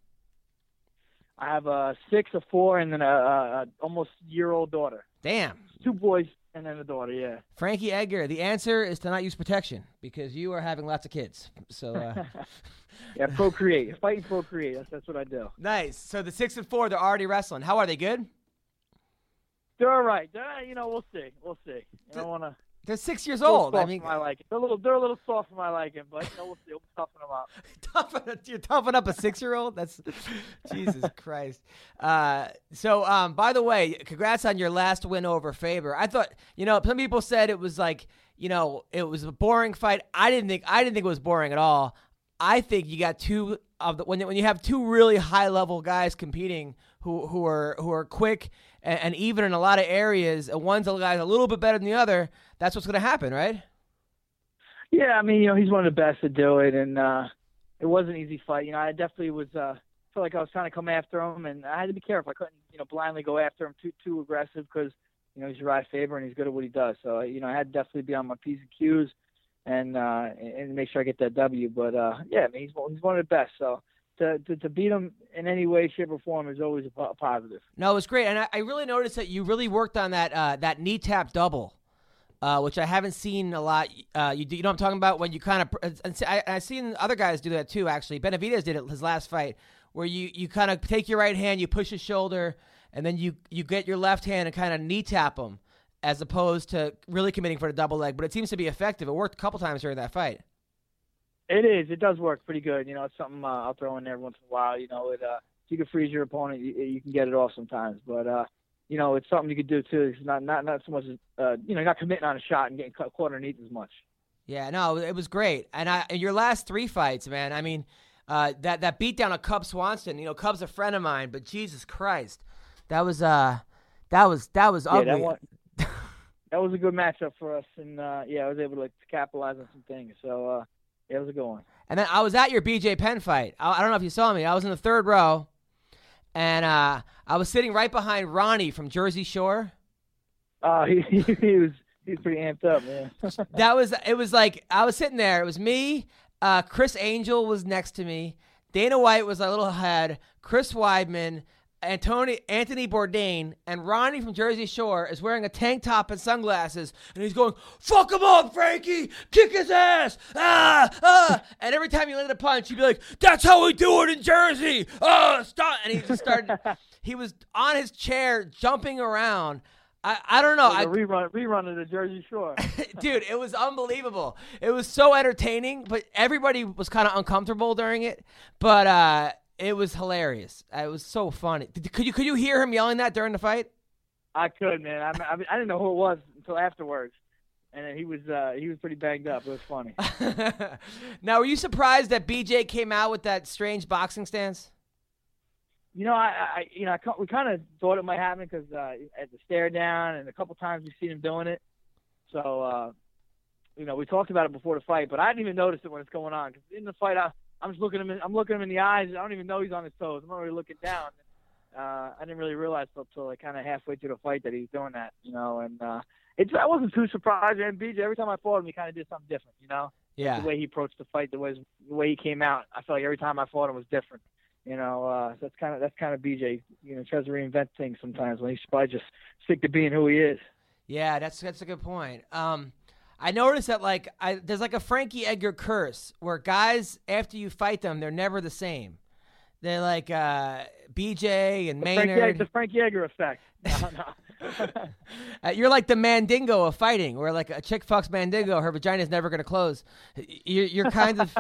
I have a 6, a 4, and then a almost year-old daughter. Damn. 2 boys and then a daughter. Yeah. Frankie Edgar. The answer is to not use protection because you are having lots of kids. So. Yeah, procreate. Fight and procreate. That's what I do. Nice. So the 6 and 4, they're already wrestling. How are they? Good. They're all right. We'll see. I don't want to. They're 6 years old. I mean, I like it. They're a little soft for my liking, but we'll see. We'll toughen them up. You're toughing up a 6-year-old? That's Jesus Christ. So, by the way, congrats on your last win over Faber. I thought, some people said it was like, it was a boring fight. I didn't think it was boring at all. I think you got two of the when you have two really high level guys competing who are quick and even in a lot of areas, and one's a guy a little bit better than the other. That's what's going to happen, right? Yeah, I mean, he's one of the best to do it, and it was an easy fight. I definitely was felt like I was trying to come after him, and I had to be careful. I couldn't, blindly go after him too aggressive because, he's Uriah Faber and he's good at what he does. So, I had to definitely be on my P's and Q's and make sure I get that W. But yeah, I mean, he's one of the best. So to beat him in any way, shape, or form is always a positive. No, it was great, and I really noticed that you really worked on that knee tap double. Which I haven't seen a lot. You know what I'm talking about? When you kind of, I've seen other guys do that too, actually. Benavidez did it his last fight, where you kind of take your right hand, you push his shoulder, and then you get your left hand and kind of knee tap him, as opposed to really committing for the double leg. But it seems to be effective. It worked a couple times during that fight. It is. It does work pretty good. It's something I'll throw in there once in a while. If you can freeze your opponent, you can get it off sometimes. But it's something you could do too. It's not so much as you're not committing on a shot and getting caught underneath as much. Yeah, no, it was great. And in your last 3 fights, man, I mean, that beatdown of Cub Swanson. Cub's a friend of mine, but Jesus Christ, that was ugly. That was a good matchup for us, and I was able to capitalize on some things. So it was a good one. And then I was at your BJ Penn fight. I don't know if you saw me. I was in the 3rd row. And I was sitting right behind Ronnie from Jersey Shore. He was pretty amped up, man. It was like I was sitting there. It was me. Chris Angel was next to me. Dana White was a little ahead. Chris Weidman, Anthony Bourdain, and Ronnie from Jersey Shore is wearing a tank top and sunglasses, and he's going, "Fuck him up, Frankie! Kick his ass! And every time he landed a punch, he'd be like, "That's how we do it in Jersey! Stop!" And he just started. He was on his chair, jumping around. I don't know. Like a rerun of the Jersey Shore. Dude, it was unbelievable. It was so entertaining, but everybody was kind of uncomfortable during it. But it was hilarious. It was so funny. Could you hear him yelling that during the fight? I could, man. I didn't know who it was until afterwards, and then he was pretty banged up. It was funny. Now, were you surprised that BJ came out with that strange boxing stance? We kind of thought it might happen because at the stare down and a couple times we've seen him doing it. So we talked about it before the fight, but I didn't even notice it when it's going on. Because in the fight, I'm just looking him. I'm looking him in the eyes. I don't even know he's on his toes. I'm already looking down. I didn't really realize until kind of halfway through the fight that he was doing that. And I wasn't too surprised. And BJ, every time I fought him, he kind of did something different. Yeah. The way he approached the fight, the way he came out. I felt like every time I fought him was different. That's kind of BJ. Tries to reinvent things sometimes when he should probably just stick to being who he is. Yeah, that's a good point. I noticed that there's like a Frankie Edgar curse where guys after you fight them, they're never the same. They're like BJ and Maynard. The Frankie Edgar effect. You're like the Mandingo of fighting, where like a chick fucks Mandingo, her vagina's never going to close. You're kind of.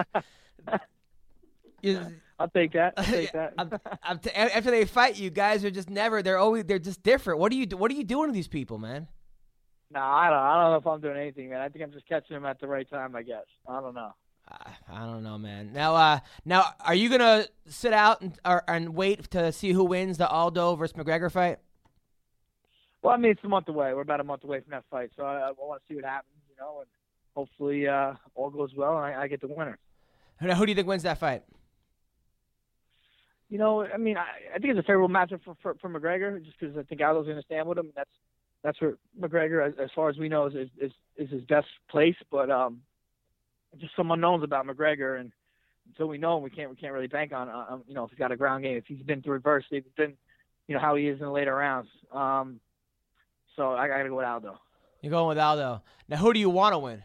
I'll take that. After they fight, you guys are just never. They're just different. What are you doing to these people, man? No, I don't know if I'm doing anything, man. I think I'm just catching them at the right time, I guess. I don't know. I don't know, man. Now, are you gonna sit out and wait to see who wins the Aldo versus McGregor fight? Well, I mean, it's a month away. We're about a month away from that fight, so I want to see what happens, and hopefully all goes well and I get the winner. Now, who do you think wins that fight? I mean, I think it's a favorable matchup for McGregor, just because I think Aldo's going to stand with him. And that's where McGregor, as far as we know, is his best place. But just some unknowns about McGregor, and until we know him, we can't really bank on if he's got a ground game, if he's been through adversity, if he's been how he is in the later rounds. So I got to go with Aldo. You're going with Aldo. Now, who do you want to win?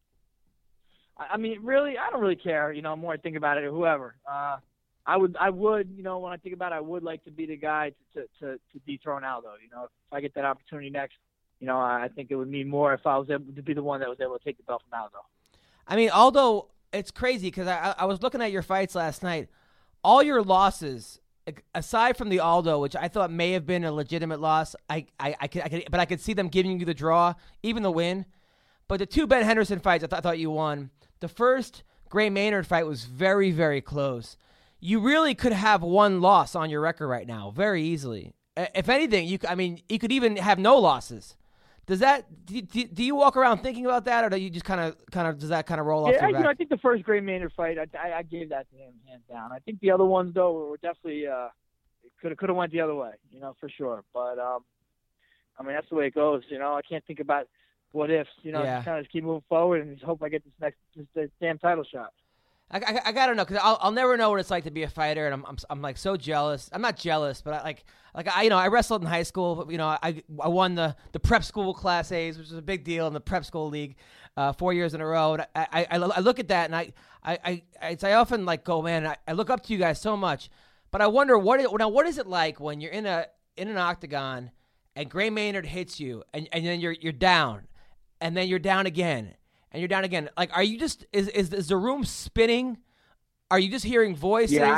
I mean, really, I don't really care. The more I think about it, whoever. I would, when I think about it, I would like to be the guy to dethrone Aldo. If I get that opportunity next, I think it would mean more if I was able to be the one that was able to take the belt from Aldo. I mean, Aldo, it's crazy because I was looking at your fights last night. All your losses, aside from the Aldo, which I thought may have been a legitimate loss, I could see them giving you the draw, even the win. But the two Ben Henderson fights, I thought you won. The first Gray Maynard fight was very, very close. You really could have one loss on your record right now, very easily. If anything, you could even have no losses. Do you walk around thinking about that, or do you just kind of does that kind of roll off your back? I think the first Gray Maynard fight, I gave that to him hands down. I think the other ones though were definitely could have went the other way, for sure. But I mean, that's the way it goes. I can't think about what ifs. Just kind of keep moving forward and just hope I get this damn title shot. I gotta know, because I'll never know what it's like to be a fighter, and I'm like so jealous. I'm not jealous, but I wrestled in high school. I won the prep school class A's, which was a big deal in the prep school league, 4 years in a row. And I look at that, and I often go, man, I look up to you guys so much, but I wonder what is it like when you're in an octagon and Gray Maynard hits you, and then you're down, and then you're down again. And you're down again. Like, are you just is the room spinning? Are you just hearing voices? Yeah,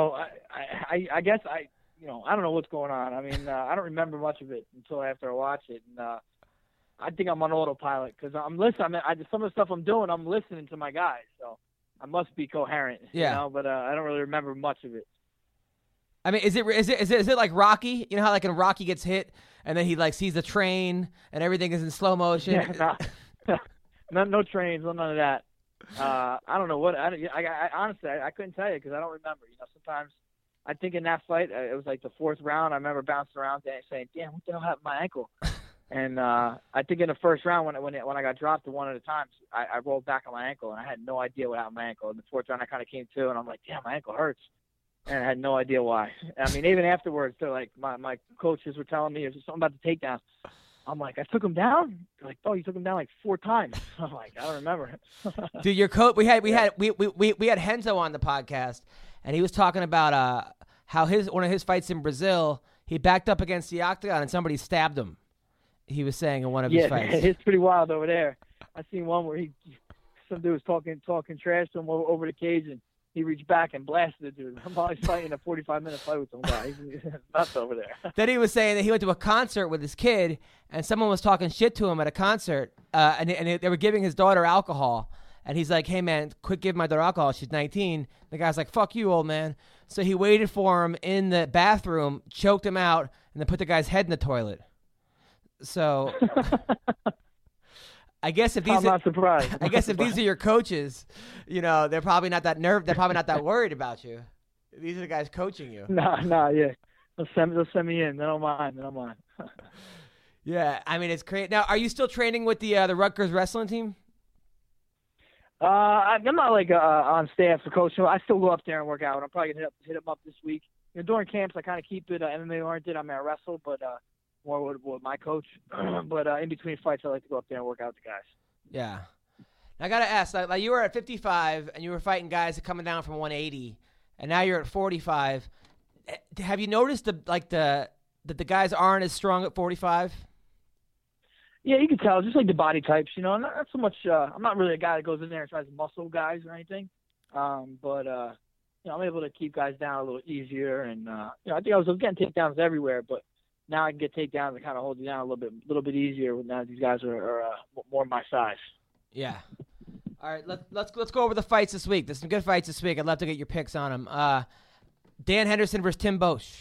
I guess I don't know what's going on. I mean, I don't remember much of it until after I watch it, and I think I'm on autopilot because I'm listening. Some of the stuff I'm doing, I'm listening to my guys, so I must be coherent. Yeah. But I don't really remember much of it. I mean, is it like Rocky? You know how in Rocky gets hit and then he sees the train and everything is in slow motion. Yeah. No trains, none of that. I don't know what. I honestly, I couldn't tell you because I don't remember. Sometimes I think in that fight, it was like the fourth round. I remember bouncing around there saying, "Damn, what the hell happened to my ankle?" And I think in the first round, when I got dropped one at a time, I rolled back on my ankle and I had no idea what happened to my ankle. In the fourth round, I kind of came to and I'm like, "Damn, my ankle hurts," and I had no idea why. I mean, even afterwards, they're like, my coaches were telling me it was something about the takedown. I'm like, I took him down? They're like, oh, you took him down 4 times. I'm like, I don't remember. Dude, your coach, we had Henzo on the podcast, and he was talking about how one of his fights in Brazil, he backed up against the octagon and somebody stabbed him. He was saying in one of his fights. Yeah, it's pretty wild over there. I seen one where some dude was talking trash to him over the cage, and he reached back and blasted the dude. I'm always fighting a 45-minute fight with some guy. He's nuts over there. Then he was saying that he went to a concert with his kid, and someone was talking shit to him at a concert, and they were giving his daughter alcohol. And he's like, hey, man, quit giving my daughter alcohol. She's 19. The guy's like, fuck you, old man. So he waited for him in the bathroom, choked him out, and then put the guy's head in the toilet. So I guess if these I'm not surprised. I guess if these are your coaches, they're probably not that They're probably not that worried about you. These are the guys coaching you. No, yeah. They'll send me in. They don't mind. Yeah, I mean, it's great. Now, are you still training with the Rutgers wrestling team? I'm not on staff for coach. I still go up there and work out. I'm probably gonna hit them up this week. During camps, I kind of keep it MMA oriented. I wrestle, but more with my coach. But in between fights, I like to go up there and work out with the guys. Yeah. I gotta ask, like you were at 55 and you were fighting guys that coming down from 180, and now you're at 45. Have you noticed the that the guys aren't as strong at 45? Yeah, you can tell, just like the body types, not so much. I'm not really a guy that goes in there and tries to muscle guys or anything. But I'm able to keep guys down a little easier, and I think I was getting takedowns everywhere, but now I can get takedowns and kind of hold you down a little bit easier. Now these guys are more my size. Yeah. All right, let's go over the fights this week. There's some good fights this week. I'd love to get your picks on them. Dan Henderson versus Tim Bosch.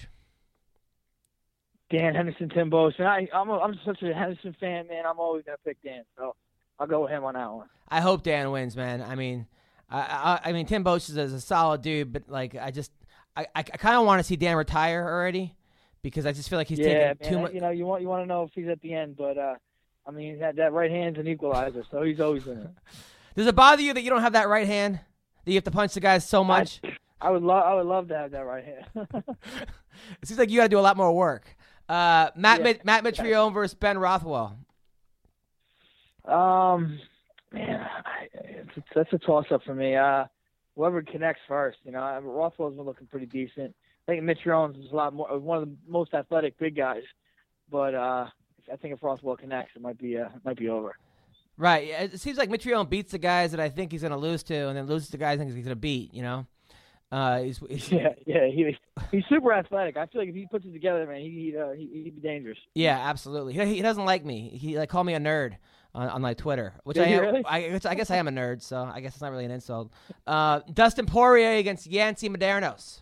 Dan Henderson, Tim Bosch. And I'm such a Henderson fan, man. I'm always gonna pick Dan, so I'll go with him on that one. I hope Dan wins, man. I mean, Tim Bosch is a solid dude, but like I kind of want to see Dan retire already because I just feel like he's taking too much. You want to know if he's at the end, but that right hand's an equalizer, so he's always in it. Does it bother you that you don't have that right hand? That you have to punch the guys so much? I would love to have that right hand. It seems like you got to do a lot more work. Matt Mitrione versus Ben Rothwell. Man, that's a toss-up for me. Whoever connects first, Rothwell's been looking pretty decent. I think Mitrione's is one of the most athletic big guys, but I think if Rothwell connects, it might be over. Right. It seems like Mitrione beats the guys that I think he's going to lose to, and then loses the guys I think he's going to beat. He's super athletic. I feel like if he puts it together, man, he'd be dangerous. Yeah, absolutely. He doesn't like me. He called me a nerd on my Twitter, which Did I am. Really? I guess I am a nerd, so I guess it's not really an insult. Dustin Poirier against Yancy Medeiros.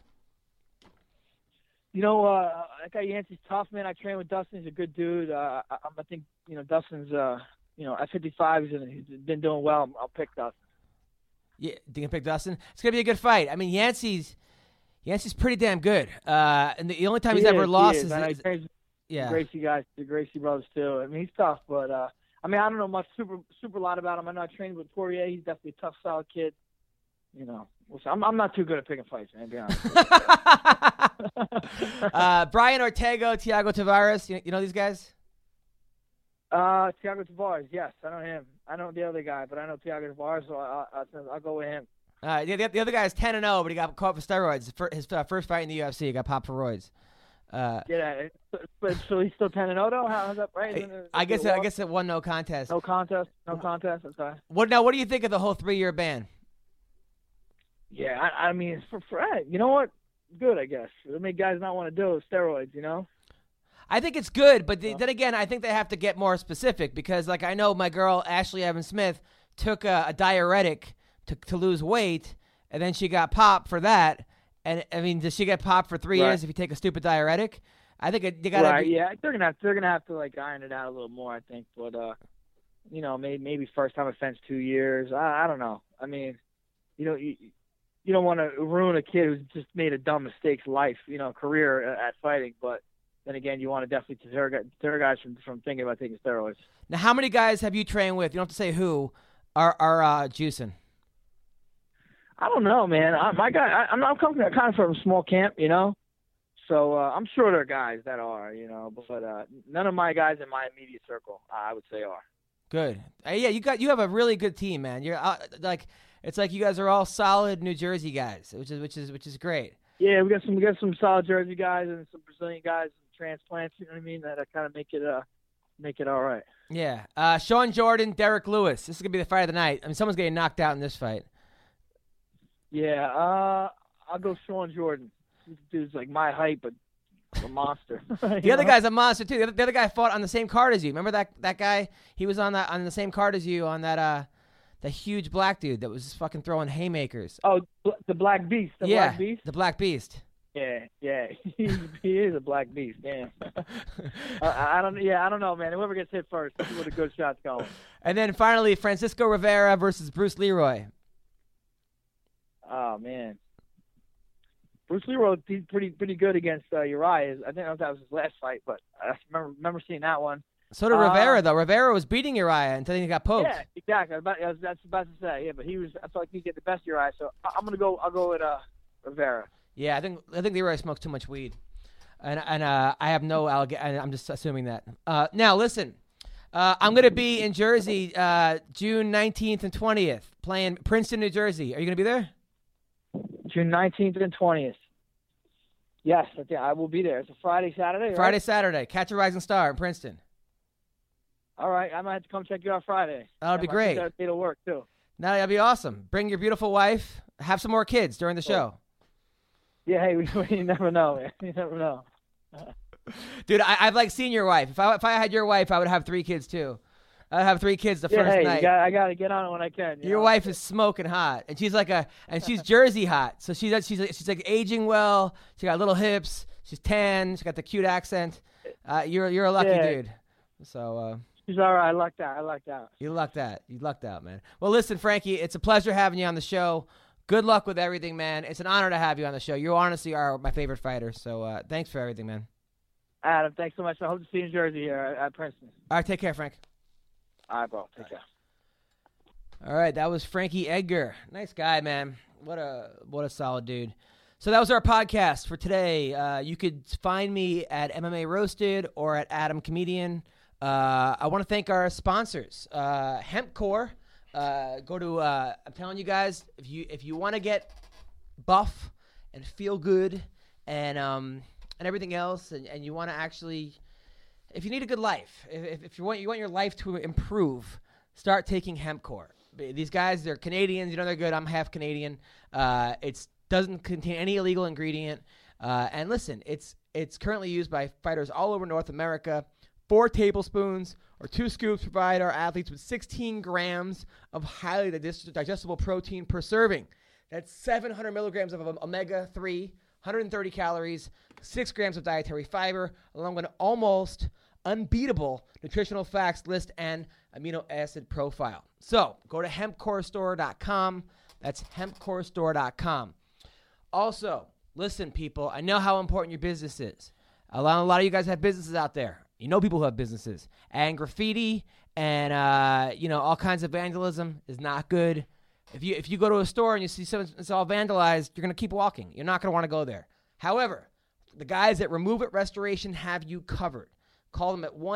That guy Yancey's tough, man. I train with Dustin. He's a good dude. I think Dustin's at 55, he's been doing well. I'll pick Dustin. Yeah, you can pick Dustin. It's gonna be a good fight. I mean, Yancey's pretty damn good. And the only time he's ever lost is Gracie guys, the Gracie brothers too. I mean, he's tough, but I don't know much super lot about him. I know I trained with Poirier. He's definitely a tough, solid kid. I'm not too good at picking fights, man. To be honest. Brian Ortega, Thiago Tavares. You know these guys? Thiago Tavares, yes, I know him. I know the other guy, but I know Thiago Tavares, so I'll go with him. The other guy is 10-0, but he got caught for steroids. His first fight in the UFC, he got popped for roids. So he's still 10-0 though. How's that right? I guess it won no contest. No contest. Okay. What do you think of the whole 3-year ban? Yeah, I mean, for you know what? Good, I guess. It'll make guys not want to do steroids, I think it's good, but then again, I think they have to get more specific because, like, I know my girl Ashley Evans Smith took a diuretic to lose weight, and then she got popped for that. And I mean, does she get popped for 3 years if you take a stupid diuretic? I think you got to. Right. Yeah, they're gonna have to like iron it out a little more. I think, but maybe first time offense 2 years. I don't know. I mean, you don't want to ruin a kid who's just made a dumb mistake's life, career at fighting, but. Then again, you want to definitely deter guys from thinking about taking steroids. Now, how many guys have you trained with? You don't have to say who are juicing. I don't know, man. I'm coming kind of from a small camp, So I'm sure there are guys that are, but none of my guys in my immediate circle, I would say, are. Good. Yeah, you have a really good team, man. You're it's like you guys are all solid New Jersey guys, which is great. Yeah, we got some solid Jersey guys and some Brazilian guys. Transplants, you know what I mean? That kind of make it all right. Yeah. Sean Jordan, Derek Lewis. This is gonna be the fight of the night. I mean, someone's getting knocked out in this fight. Yeah. I'll go Sean Jordan. This dude's like my height, but a monster. The other guy's a monster too. The other guy fought on the same card as you. Remember that guy? He was on the same card as you on that the huge black dude that was just fucking throwing haymakers. Oh, the Black Beast. Black Beast? The Black Beast. Yeah, he is a black beast. Damn. I don't know, man. Whoever gets hit first, see what a good shot's going. And then finally, Francisco Rivera versus Bruce Leroy. Oh man, Bruce Leroy did pretty good against Uriah. I think that was his last fight, but I remember seeing that one. So did Rivera, though. Rivera was beating Uriah until he got poked. Yeah, exactly. I was about to say. Yeah, but I felt like he get the best of Uriah. So I'll go with Rivera. Yeah, I think Leroy smokes too much weed, and I have no I'm just assuming that. Now listen, I'm gonna be in Jersey June 19th and 20th playing Princeton, New Jersey. Are you gonna be there? June 19th and 20th. Yes, I will be there. It's a Friday, Saturday, right? Friday, Saturday. Catch a Rising Star in Princeton. All right, I might have to come check you out Friday. That'll be great. It'll work too. No, that'll be awesome. Bring your beautiful wife. Have some more kids during the show. Yeah, hey, you never know, man. You never know. Dude, I've like seen your wife. If I had your wife, I would have 3 kids too. I'd have 3 kids the first night. I gotta get on it when I can. Your wife is smoking hot, and she's she's Jersey hot. So she's like aging well. She got little hips. She's tan. She got the cute accent. You're a lucky dude. So she's all right. I lucked out. You lucked out, man. Well, listen, Frankie, it's a pleasure having you on the show. Good luck with everything, man. It's an honor to have you on the show. You honestly are my favorite fighter. So thanks for everything, man. Adam, thanks so much. I hope to see you in Jersey here at Princeton. All right, take care, Frank. All right, bro. Take care. All right, that was Frankie Edgar. Nice guy, man. What a solid dude. So that was our podcast for today. You could find me at MMA Roasted or at Adam Comedian. I want to thank our sponsors, HempCore. Go to I'm telling you guys, if you want to get buff and feel good and everything else, and you want to actually. If you need a good life, if you want your life to improve, start taking HempCore. These guys, they're Canadians. You know they're good. I'm half Canadian. It doesn't contain any illegal ingredient. And listen, it's currently used by fighters all over North America. 4 tablespoons or 2 scoops provide our athletes with 16 grams of highly digestible protein per serving. That's 700 milligrams of omega-3, 130 calories, 6 grams of dietary fiber, along with an almost unbeatable nutritional facts list and amino acid profile. So go to hempcorestore.com. That's hempcorestore.com. Also, listen, people, I know how important your business is. A lot of you guys have businesses out there. You know people who have businesses. And graffiti and all kinds of vandalism is not good. If you go to a store and you see something that's all vandalized, you're going to keep walking. You're not going to want to go there. However, the guys at Remove It Restoration have you covered. Call them at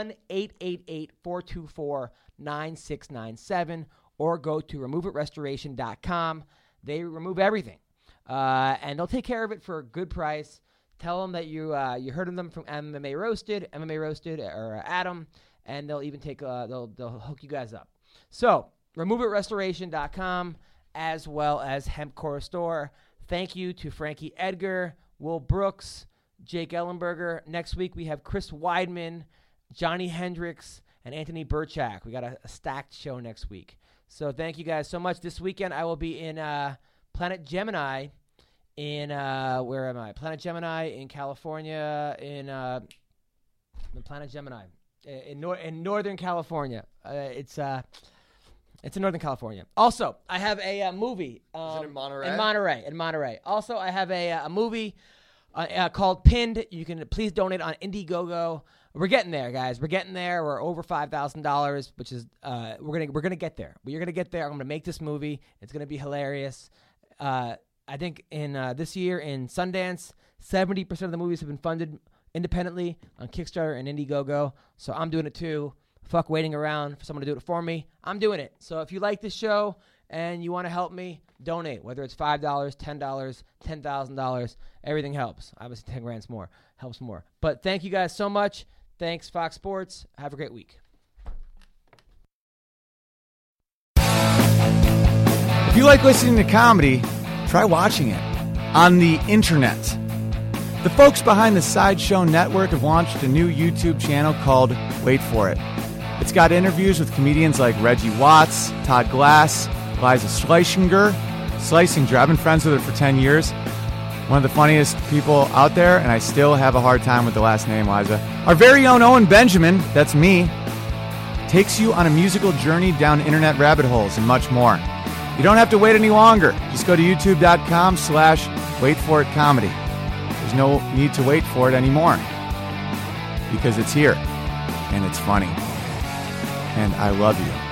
1-888-424-9697 or go to removeitrestoration.com. They remove everything, and they'll take care of it for a good price. Tell them that you heard of them from MMA Roasted, or Adam, and they'll even they'll hook you guys up. So removeitrestoration.com as well as HempCore Store. Thank you to Frankie Edgar, Will Brooks, Jake Ellenberger. Next week, we have Chris Weidman, Johnny Hendricks, and Anthony Burchak. We got a stacked show next week. So thank you guys so much. This weekend, I will be in Planet Gemini where am I? Planet Gemini in California, in Planet Gemini in Northern California. It's in Northern California. Also, I have a movie. Is it in Monterey? In Monterey. Also, I have a movie called Pinned. You can please donate on Indiegogo. We're getting there, guys. We're getting there. We're over $5,000, which is we're gonna get there. You're gonna get there. I'm gonna make this movie. It's gonna be hilarious. I think in this year in Sundance, 70% of the movies have been funded independently on Kickstarter and Indiegogo. So I'm doing it too. Fuck waiting around for someone to do it for me. I'm doing it. So if you like this show and you want to help me, donate. Whether it's $5, $10, $10,000, everything helps. Obviously, 10 grand's more helps more. But thank you guys so much. Thanks, Fox Sports. Have a great week. If you like listening to comedy, try watching it on the internet. The folks behind the Sideshow Network have launched a new YouTube channel called Wait For It. It's got interviews with comedians like Reggie Watts, Todd Glass, Liza Schlesinger. I've been friends with her for 10 years. One of the funniest people out there, and I still have a hard time with the last name, Liza. Our very own Owen Benjamin, that's me, takes you on a musical journey down internet rabbit holes and much more. You don't have to wait any longer. Just go to youtube.com/waitforitcomedy. There's no need to wait for it anymore because it's here and it's funny. And I love you.